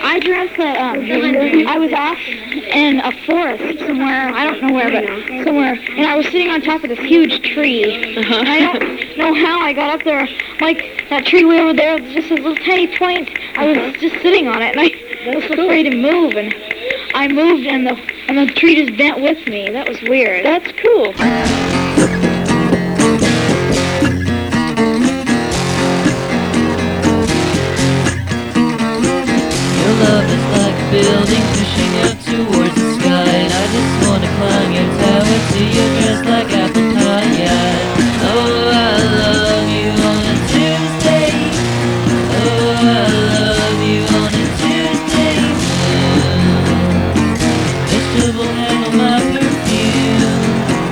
I dreamt that I was off in a forest somewhere, I don't know where, but somewhere, and I was sitting on top of this huge tree. And I don't know how I got up there. Like that tree way over there, just a little tiny point. I was just sitting on it, and I was afraid to move, and I moved, and the tree just bent with me. That was weird. That's cool. Your love is like a building pushing up towards the sky, and I just wanna climb your tower till you're dressed like apple pie. Yeah. Oh, I love you on a Tuesday. Oh, I love you on a Tuesday. Vegetable handle my perfume.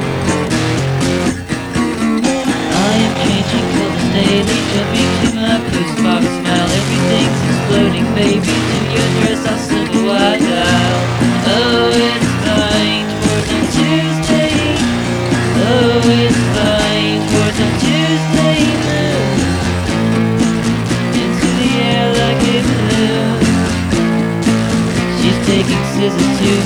I am changing colors daily, jumping to my post box smile. Everything's exploding, baby. In your dress, I'll slip a wide out. Oh, it's fine towards on Tuesday. Oh, it's fine towards on Tuesday. Move into the air like a balloon. She's taking scissors to